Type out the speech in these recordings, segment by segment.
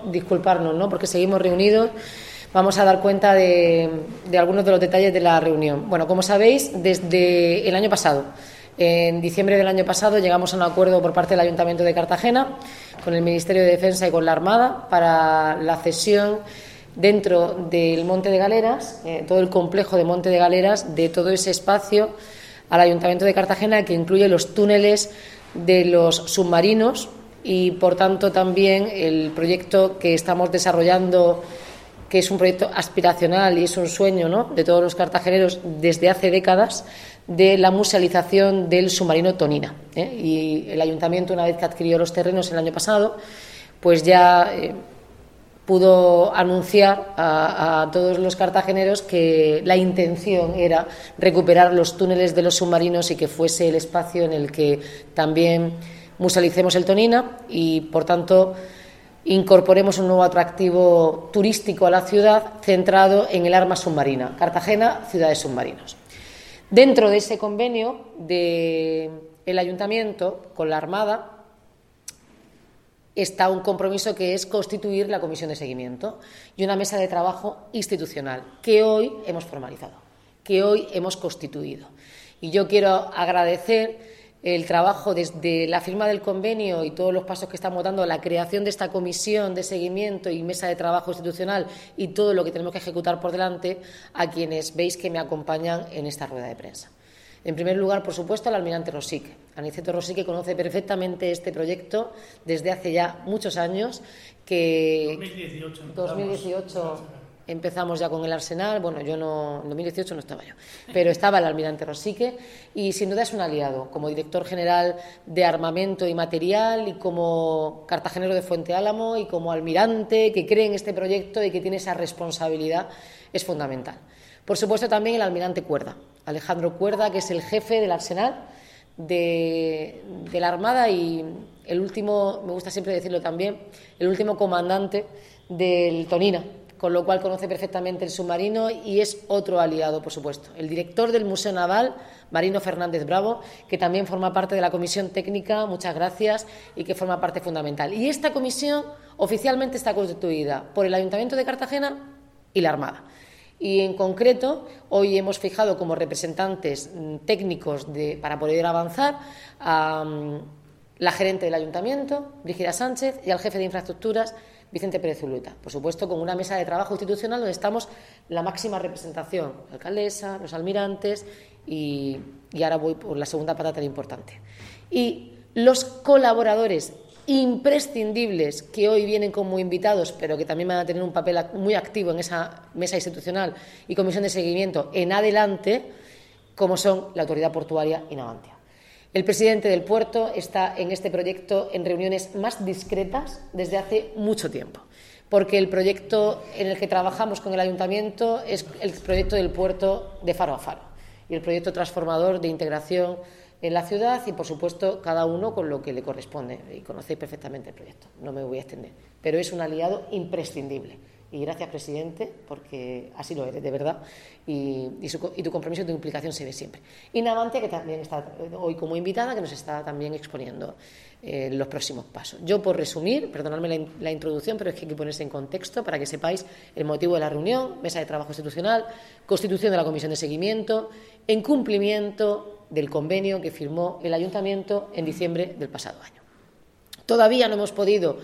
disculparnos, ¿no?, porque seguimos reunidos. Vamos a dar cuenta de algunos de los detalles de la reunión. Bueno, como sabéis, desde el año pasado, en diciembre del año pasado, llegamos a un acuerdo por parte del Ayuntamiento de Cartagena con el Ministerio de Defensa y con la Armada para la cesión dentro del Monte de Galeras, todo el complejo de Monte de Galeras, de todo ese espacio al Ayuntamiento de Cartagena, que incluye los túneles de los submarinos y, por tanto, también el proyecto que estamos desarrollando, que es un proyecto aspiracional y es un sueño, ¿no?, de todos los cartageneros desde hace décadas, de la musealización del submarino Tonina. Y el Ayuntamiento, una vez que adquirió los terrenos el año pasado, pues ya pudo anunciar a todos los cartageneros que la intención era recuperar los túneles de los submarinos y que fuese el espacio en el que también musealicemos el Tonina y, por tanto, incorporemos un nuevo atractivo turístico a la ciudad centrado en el arma submarina. Cartagena, ciudad de submarinos. Dentro de ese convenio del Ayuntamiento con la Armada está un compromiso que es constituir la comisión de seguimiento y una mesa de trabajo institucional que hoy hemos formalizado, que hoy hemos constituido. Y yo quiero agradecer el trabajo desde la firma del convenio y todos los pasos que estamos dando, la creación de esta comisión de seguimiento y mesa de trabajo institucional y todo lo que tenemos que ejecutar por delante, a quienes veis que me acompañan en esta rueda de prensa. En primer lugar, por supuesto, al almirante Rosique. Aniceto Rosique conoce perfectamente este proyecto desde hace ya muchos años. Que 2018 empezamos ya con el Arsenal. Bueno, yo no, en 2018 no estaba yo, pero estaba el almirante Rosique y sin duda es un aliado como director general de armamento y material y como cartagenero de Fuente Álamo y como almirante que cree en este proyecto y que tiene esa responsabilidad, es fundamental. Por supuesto, también el almirante Cuerda, Alejandro Cuerda, que es el jefe del Arsenal de la Armada y el último, me gusta siempre decirlo también, el último comandante del Tonina, con lo cual conoce perfectamente el submarino y es otro aliado, por supuesto. El director del Museo Naval, Marino Fernández Bravo, que también forma parte de la comisión técnica, muchas gracias, y que forma parte fundamental. Y esta comisión oficialmente está constituida por el Ayuntamiento de Cartagena y la Armada. Y, en concreto, hoy hemos fijado como representantes técnicos para poder avanzar a la gerente del Ayuntamiento, Brígida Sánchez, y al jefe de infraestructuras, Vicente Pérez Zulueta. Por supuesto, con una mesa de trabajo institucional donde estamos la máxima representación, la alcaldesa, los almirantes y ahora voy por la segunda pata tan importante. Y los colaboradores imprescindibles que hoy vienen como invitados, pero que también van a tener un papel muy activo en esa mesa institucional y comisión de seguimiento en adelante, como son la Autoridad Portuaria y Navantia. El presidente del puerto está en este proyecto en reuniones más discretas desde hace mucho tiempo, porque el proyecto en el que trabajamos con el Ayuntamiento es el proyecto del puerto de Faro a Faro y el proyecto transformador de integración en la ciudad y, por supuesto, cada uno con lo que le corresponde. Y conocéis perfectamente el proyecto, no me voy a extender, pero es un aliado imprescindible. Y gracias, presidente, porque así lo eres, de verdad, y tu compromiso y tu implicación se ve siempre. Y Navantia, que también está hoy como invitada, que nos está también exponiendo los próximos pasos. Yo, por resumir, perdonadme la introducción, pero es que hay que ponerse en contexto para que sepáis el motivo de la reunión: mesa de trabajo institucional, constitución de la comisión de seguimiento, en cumplimiento del convenio que firmó el Ayuntamiento en diciembre del pasado año. Todavía no hemos podido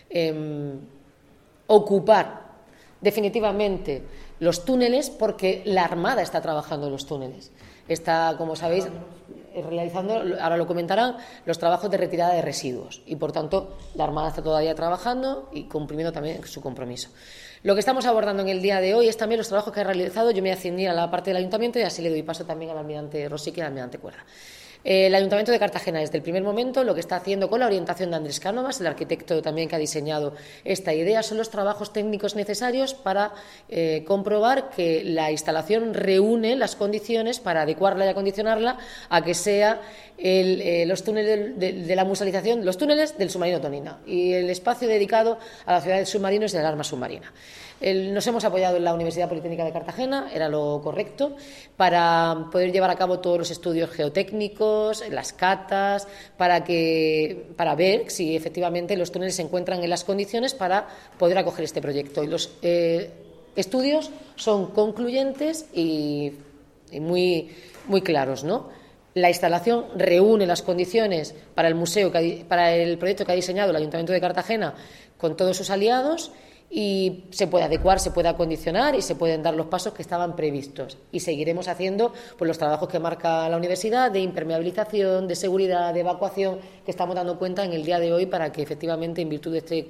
ocupar definitivamente los túneles porque la Armada está trabajando en los túneles. Está, como sabéis, realizando, ahora lo comentarán, los trabajos de retirada de residuos y, por tanto, la Armada está todavía trabajando y cumpliendo también su compromiso. Lo que estamos abordando en el día de hoy es también los trabajos que ha realizado. Yo me voy a ceñir a la parte del Ayuntamiento y así le doy paso también al almirante Rosique y al almirante Cuerda. El Ayuntamiento de Cartagena, desde el primer momento, lo que está haciendo con la orientación de Andrés Cánovas, el arquitecto también que ha diseñado esta idea, son los trabajos técnicos necesarios para comprobar que la instalación reúne las condiciones para adecuarla y acondicionarla a que sea los túneles de la musealización, los túneles del submarino Tonina y el espacio dedicado a la ciudad de submarinos y de la alarma submarina. Nos hemos apoyado en la Universidad Politécnica de Cartagena, era lo correcto, para poder llevar a cabo todos los estudios geotécnicos, técnicos, las catas, para ver si efectivamente los túneles se encuentran en las condiciones para poder acoger este proyecto. Y los estudios son concluyentes y muy, muy claros, ¿no? La instalación reúne las condiciones para el proyecto que ha diseñado el Ayuntamiento de Cartagena con todos sus aliados, y se puede adecuar, se puede acondicionar y se pueden dar los pasos que estaban previstos. Y seguiremos haciendo pues los trabajos que marca la universidad de impermeabilización, de seguridad, de evacuación, que estamos dando cuenta en el día de hoy para que efectivamente, en virtud de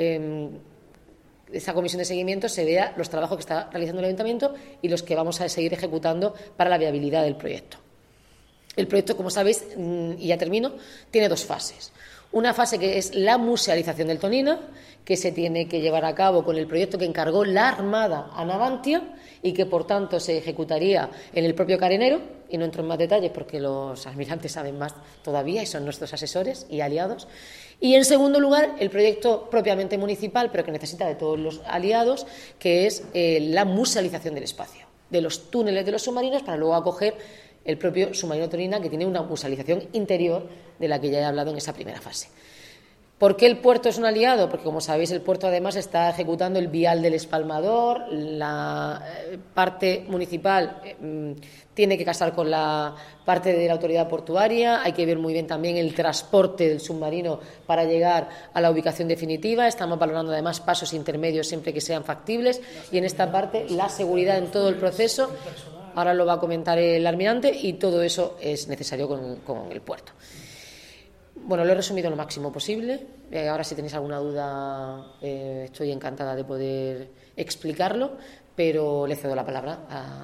esa comisión de seguimiento, se vea los trabajos que está realizando el Ayuntamiento y los que vamos a seguir ejecutando para la viabilidad del proyecto. El proyecto, como sabéis, y ya termino, tiene dos fases. Una fase que es la musealización del Tonina, que se tiene que llevar a cabo con el proyecto que encargó la Armada a Navantia y que, por tanto, se ejecutaría en el propio carenero, y no entro en más detalles porque los almirantes saben más todavía y son nuestros asesores y aliados. Y, en segundo lugar, el proyecto propiamente municipal, pero que necesita de todos los aliados, que es la musealización del espacio, de los túneles de los submarinos, para luego acoger el propio submarino Tonina, que tiene una musealización interior de la que ya he hablado en esa primera fase. ¿Por qué el puerto es un aliado? Porque, como sabéis, el puerto además está ejecutando el vial del espalmador, la parte municipal tiene que casar con la parte de la autoridad portuaria, hay que ver muy bien también el transporte del submarino para llegar a la ubicación definitiva. Estamos valorando además pasos intermedios siempre que sean factibles, y en esta parte la seguridad en todo el proceso. Ahora lo va a comentar el almirante, y todo eso es necesario con el puerto. Bueno, lo he resumido lo máximo posible. Ahora, si tenéis alguna duda, estoy encantada de poder explicarlo, pero le cedo la palabra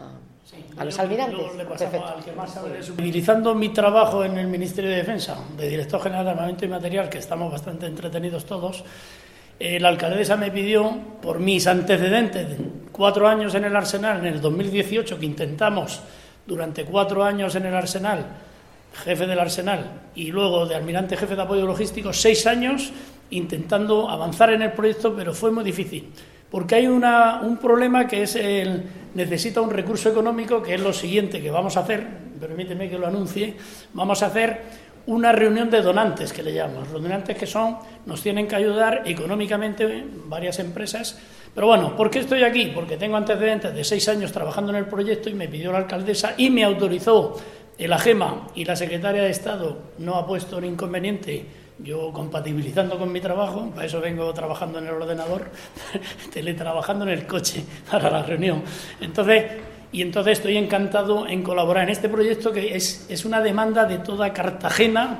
a los almirantes. Le pasamos al que más sabe de eso. Utilizando mi trabajo en el Ministerio de Defensa, de Director General de Armamento y Material, que estamos bastante entretenidos todos, la alcaldesa me pidió, por mis antecedentes, 4 años en el Arsenal, en el 2018, que intentamos durante 4 años en el Arsenal, jefe del Arsenal, y luego de almirante jefe de apoyo logístico, 6 años intentando avanzar en el proyecto, pero fue muy difícil, porque hay un problema que es necesita un recurso económico, que es lo siguiente que vamos a hacer, permíteme que lo anuncie, vamos a hacer una reunión de donantes, que le llamamos. Los donantes que nos tienen que ayudar económicamente varias empresas. Pero bueno, ¿por qué estoy aquí? Porque tengo antecedentes de 6 años trabajando en el proyecto, y me pidió la alcaldesa y me autorizó el AGEMA, y la secretaria de Estado no ha puesto un inconveniente, yo compatibilizando con mi trabajo, para eso vengo trabajando en el ordenador, teletrabajando en el coche para la reunión. Entonces estoy encantado en colaborar en este proyecto, que es una demanda de toda Cartagena,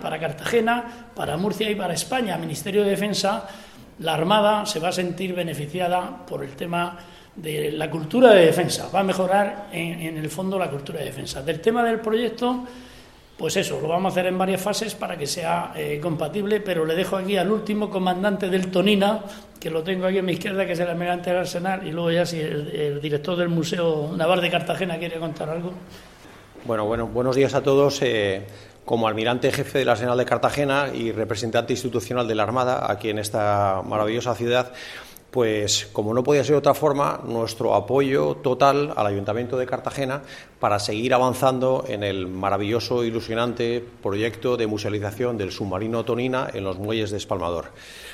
para Murcia y para España. Ministerio de Defensa, la Armada se va a sentir beneficiada por el tema de la cultura de defensa, va a mejorar en el fondo la cultura de defensa. Del tema del proyecto, pues eso, lo vamos a hacer en varias fases para que sea compatible, pero le dejo aquí al último comandante del Tonina, que lo tengo aquí a mi izquierda, que es el almirante del Arsenal, y luego ya si el director del Museo Naval de Cartagena quiere contar algo. Bueno, buenos días a todos. Como almirante jefe del Arsenal de Cartagena y representante institucional de la Armada aquí en esta maravillosa ciudad, pues, como no podía ser de otra forma, nuestro apoyo total al Ayuntamiento de Cartagena para seguir avanzando en el maravilloso e ilusionante proyecto de musealización del submarino Tonina en los muelles de Espalmador.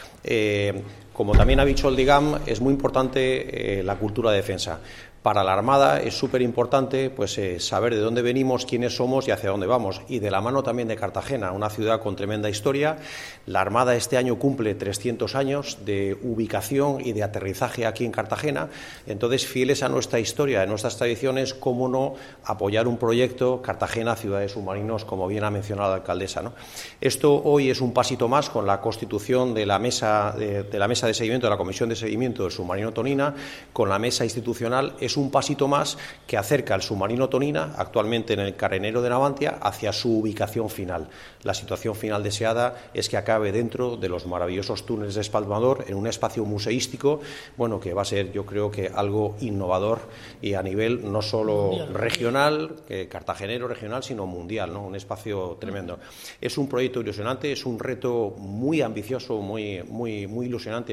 Como también ha dicho el DIGAM, es muy importante la cultura de defensa. Para la Armada es súper importante saber de dónde venimos, quiénes somos y hacia dónde vamos. Y de la mano también de Cartagena, una ciudad con tremenda historia. La Armada este año cumple 300 años de ubicación y de aterrizaje aquí en Cartagena. Entonces, fieles a nuestra historia, a nuestras tradiciones, cómo no apoyar un proyecto Cartagena, ciudad de submarinos, como bien ha mencionado la alcaldesa, ¿no? Esto hoy es un pasito más con la constitución de la mesa de seguimiento, de la comisión de seguimiento del submarino Tonina, con la mesa institucional. Es un pasito más que acerca al submarino Tonina, actualmente en el carenero de Navantia, hacia su ubicación final. La situación final deseada es que acabe dentro de los maravillosos túneles de Espalmador, en un espacio museístico, bueno, que va a ser, yo creo que algo innovador y a nivel no solo regional, cartagenero regional, sino mundial, ¿no? Un espacio tremendo. Es un proyecto ilusionante, es un reto muy ambicioso, muy ilusionante,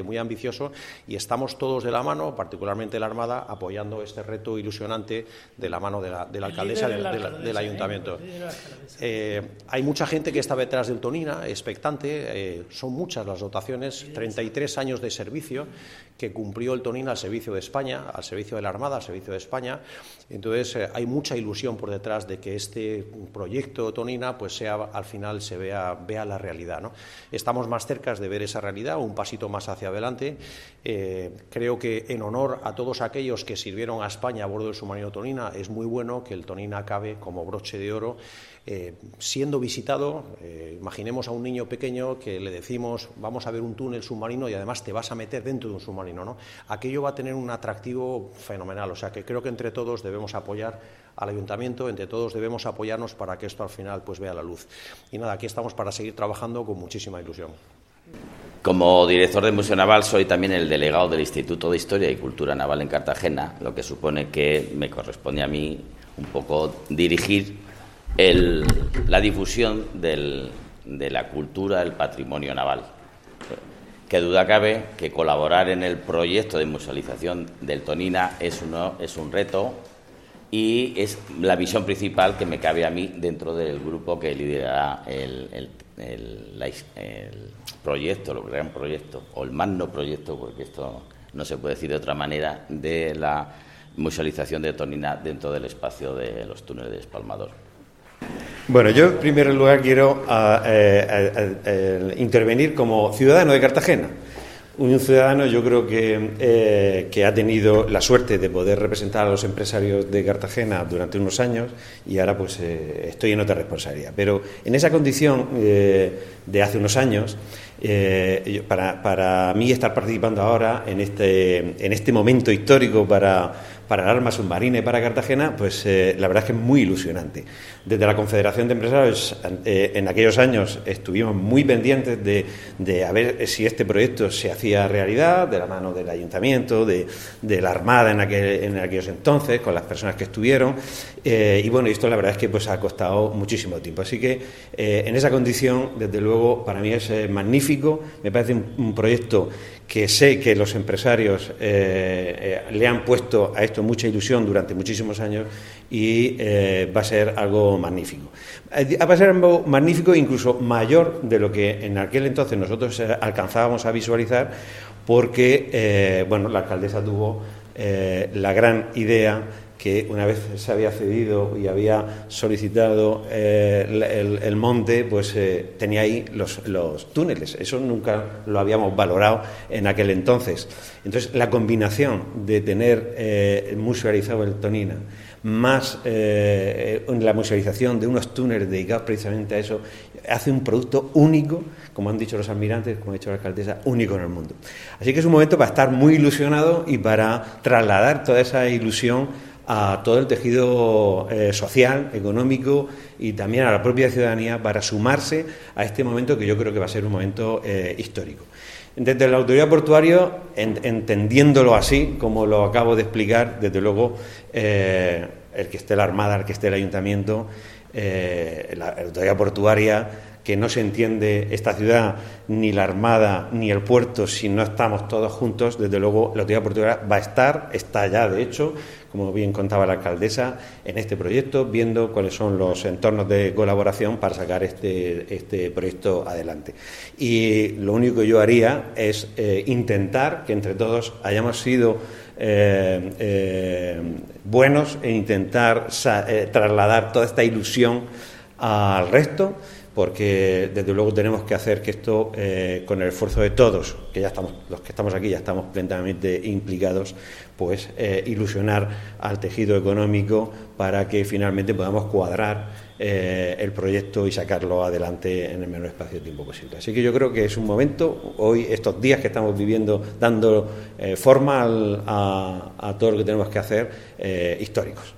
muy ambicioso, y estamos todos de la mano, particularmente la Armada, apoyando este reto ilusionante de la mano de la alcaldesa del ayuntamiento. Hay mucha gente que está detrás del Tonina, expectante, son muchas las dotaciones, 33 años de servicio que cumplió el Tonina al servicio de España, al servicio de la Armada, al servicio de España. Entonces hay mucha ilusión por detrás de que este proyecto Tonina pues al final se vea la realidad, ¿no? Estamos más cerca de ver esa realidad, un pasito más hacia adelante. Creo que en honor a todos aquellos que sirvieron a España a bordo del submarino Tonina, es muy bueno que el Tonina acabe como broche de oro siendo visitado. Imaginemos a un niño pequeño que le decimos vamos a ver un túnel submarino y además te vas a meter dentro de un submarino, ¿no? Aquello va a tener un atractivo fenomenal, o sea que creo que entre todos debemos apoyar al ayuntamiento, entre todos debemos apoyarnos para que esto al final pues vea la luz. Y nada, aquí estamos para seguir trabajando con muchísima ilusión. Como director del Museo Naval soy también el delegado del Instituto de Historia y Cultura Naval en Cartagena, lo que supone que me corresponde a mí un poco dirigir la difusión de la cultura del patrimonio naval. Qué duda cabe que colaborar en el proyecto de musealización del Tonina es un reto y es la visión principal que me cabe a mí dentro del grupo que lidera el proyecto, el gran proyecto, o el magno proyecto, porque esto no se puede decir de otra manera, de la musealización de Tonina dentro del espacio de los túneles de Espalmador. Bueno, yo en primer lugar quiero intervenir como ciudadano de Cartagena. Un ciudadano, yo creo que ha tenido la suerte de poder representar a los empresarios de Cartagena durante unos años y ahora pues estoy en otra responsabilidad. Pero en esa condición de hace unos años, para mí estar participando ahora en este momento histórico para la arma submarina y para Cartagena, pues la verdad es que es muy ilusionante. Desde la Confederación de Empresarios, en aquellos años estuvimos muy pendientes de a ver si este proyecto se hacía realidad, de la mano del Ayuntamiento, de la Armada en aquellos entonces, con las personas que estuvieron, y bueno, esto la verdad es que pues ha costado muchísimo tiempo. Así que en esa condición, desde luego, para mí es magnífico, me parece un proyecto que sé que los empresarios le han puesto a esto mucha ilusión durante muchísimos años y va a ser algo magnífico. Va a ser algo magnífico, incluso mayor de lo que en aquel entonces nosotros alcanzábamos a visualizar, porque la alcaldesa tuvo la gran idea que una vez se había cedido y había solicitado el monte, pues tenía ahí los túneles. Eso nunca lo habíamos valorado en aquel entonces. Entonces, la combinación de tener musealizado el Tonina más la musealización de unos túneles dedicados precisamente a eso, hace un producto único, como han dicho los almirantes, como ha dicho la alcaldesa, único en el mundo. Así que es un momento para estar muy ilusionado y para trasladar toda esa ilusión a todo el tejido social, económico y también a la propia ciudadanía para sumarse a este momento que yo creo que va a ser un momento histórico. Desde la autoridad portuaria, entendiéndolo así, como lo acabo de explicar, desde luego, el que esté la Armada, el que esté el Ayuntamiento, la autoridad portuaria, que no se entiende esta ciudad, ni la Armada, ni el puerto, si no estamos todos juntos. Desde luego, la autoridad portuaria va a está ya, de hecho, como bien contaba la alcaldesa, en este proyecto, viendo cuáles son los entornos de colaboración para sacar este proyecto adelante. Y lo único que yo haría es intentar que entre todos hayamos sido buenos en intentar trasladar toda esta ilusión al resto, porque desde luego tenemos que hacer que esto, con el esfuerzo de todos, que ya estamos, los que estamos aquí ya estamos plenamente implicados, pues ilusionar al tejido económico para que finalmente podamos cuadrar el proyecto y sacarlo adelante en el menor espacio de tiempo posible. Así que yo creo que es un momento, hoy, estos días que estamos viviendo, dando forma a todo lo que tenemos que hacer, históricos.